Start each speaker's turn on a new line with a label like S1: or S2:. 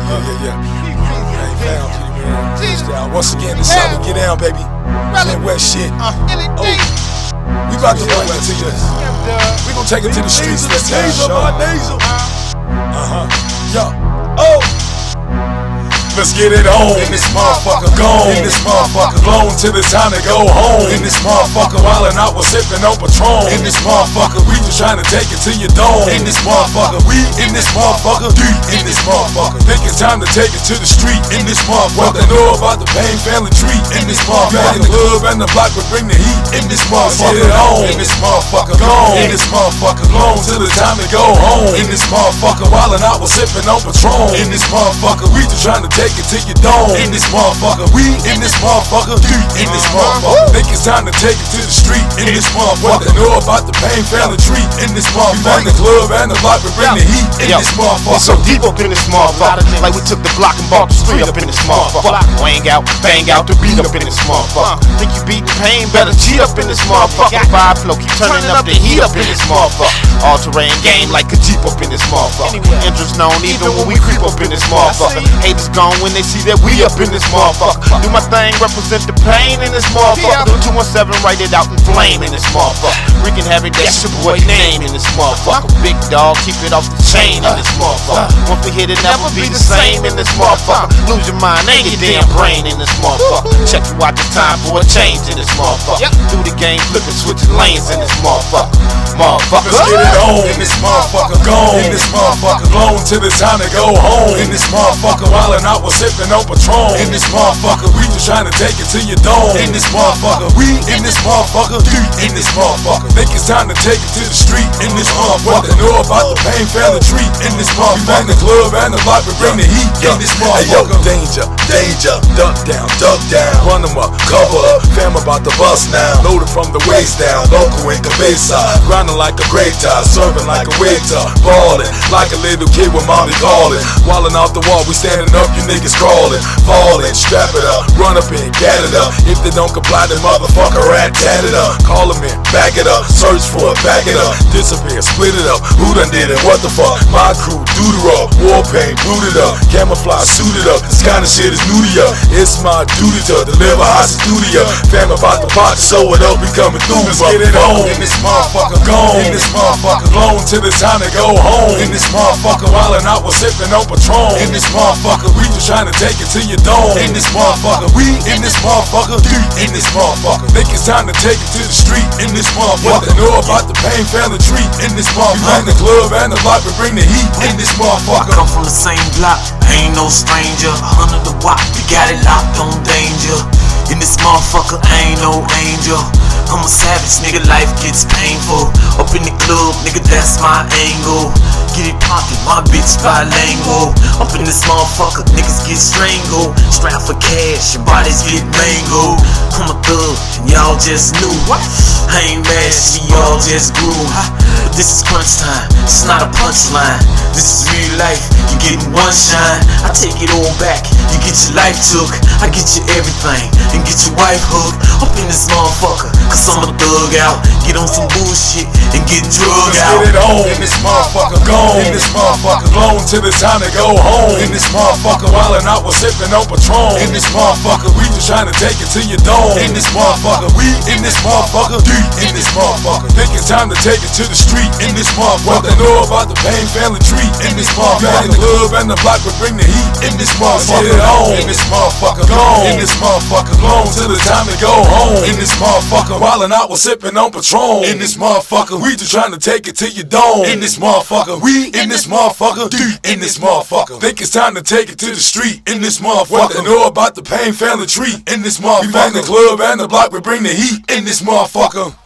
S1: Yeah. Hey, found you, man. Freestyle. Once again, this summer, get down, baby. That wet shit. We about to run it to you. We gon' take it to the streets this time. Yo. Let's get it on. In this motherfucker gone. In this motherfucker gone till it's time to go home. In this motherfucker wildin' out, we're sippin' on Patron. In this motherfucker, we just tryna take it to your dome. In this motherfucker, we in this motherfucker, deep in this motherfucker. Think it's time to take it to the street. In this motherfucker, know about the Pain family treat. In this motherfucker, the club and the block will bring the heat. In this motherfucker, on. In this motherfucker gone. In this motherfucker gone till it's time to go home. In this motherfucker wildin' out, we're sippin' on Patron. In this motherfucker, we just tryna take it to your dome. In this motherfucker, we in this motherfucker, deep in this motherfucker. Think it's time to take it to the street. In this motherfucker, know about the Pain family treat. In this motherfucker, the club and the block will bring the heat. In this motherfucker,
S2: so deep up in this motherfucker, like we took the block and bought the street up in this motherfucker. Wang out, bang out the beat up in this motherfucker. Think you beat Pain, better cheat up in this motherfucker. Vibe flow, keep turning up the heat up in this motherfucker. All terrain game like a Jeep up in this motherfucker. Interest known even when we creep up in this motherfucker. Haters gone when they see that we up in this motherfucker. Do my thing, represent the pain in this motherfucker. 217, write it out in flame in this motherfucker. Wreaking havoc, that's your boy name in this motherfucker. Big dog, keep it off the chain in this motherfucker. Once we hit it, never be the same in this motherfucker. Lose your mind, ain't your damn brain in this motherfucker. Check you out, the time for a change in this motherfucker. Do the game, flipping, switching lanes in this motherfucker. Motherfucker,
S1: let's get it on. In this motherfucker gone. In this motherfucker gone till it's time to go home. In this motherfucker wildin' out, we're sippin' on Patron. In this motherfucker, we just tryna take it to your dome. In this motherfucker, we in this motherfucker, deep in this motherfucker. Think it's time to take it to the street. In this motherfucker, know about the Pain family treat. In this motherfucker, the club and the block will bring the heat. In this motherfucker,
S3: danger, duck down, run them up, cover up. Fam about to bust now, loaded from the waist down. Local in Cabeza, grinding like a great tie, serving like a waiter, ballin' like a little kid with mommy callin'. Wallin' off the wall, we standing up, you niggas crawling, falling, strap it up, run up and get it up. If they don't comply, then motherfucker rat-tat it up. Call them in, back it up, search for it, back it up, disappear, split it up. Who done did it? What the fuck? My crew, do the raw, war paint, booted up, camouflage, suited up. This kind of shit is new to ya. It's my duty to deliver high studio. Fam about the pot, so it up, we coming through.
S1: Let's get it on. In this motherfucker gone. In this motherfucker gone till it's time to go home. In this motherfucker wildin' out, we're sippin' on Patron. In this motherfucker, we just tryna take it to your dome. In this motherfucker, we in this motherfucker, deep in this motherfucker. Think it's time to take it to the street. In this motherfucker, know about the Pain family treat. In this motherfucker, the club and the block will bring the heat. In this motherfucker,
S4: I come from the same block, ain't no stranger. 100 the watt, we got it locked on danger. In this motherfucker, ain't no angel. I'm a savage, nigga, life gets painful. Up in the club, nigga, that's my angle. Get it poppin', my bitch bilingual. Up in this motherfucker, niggas get strangled. Strapped for cash, your bodies get mangled. I'm a thug, and y'all just knew. I ain't mad, we all just grew. But this is crunch time, it's not a punchline. This is real life, you getting one shine. I take it all back, you get your life took. I get you everything, and get your wife hooked. Up in this motherfucker, cause I'm a thug out. Get on some bullshit, and get drugged out.
S1: Let's get it on. In this motherfucker gone. In this motherfucker gone till it's time to go home. In this motherfucker wildin' out, we're sippin' on Patron. In this motherfucker, we just tryna take it to your dome. In this motherfucker, we in this motherfucker, deep in this motherfucker. Think it's time to take it to the street. In this motherfucker, know about the Pain family treat. In this motherfucker, the club and the block will bring the heat. In this motherfucker on. In this motherfucker gone. In this motherfucker gone till it's time to go home. In this motherfucker wildin' out, we're sippin' on Patron. In this motherfucker, we just tryna take it to your dome. In this motherfucker, we in this motherfucker, deep in this motherfucker. Think it's time to take it to the street. In this motherfucker, know about the Pain family treat. In this motherfucker, the club and the block will bring the heat. In this motherfucker.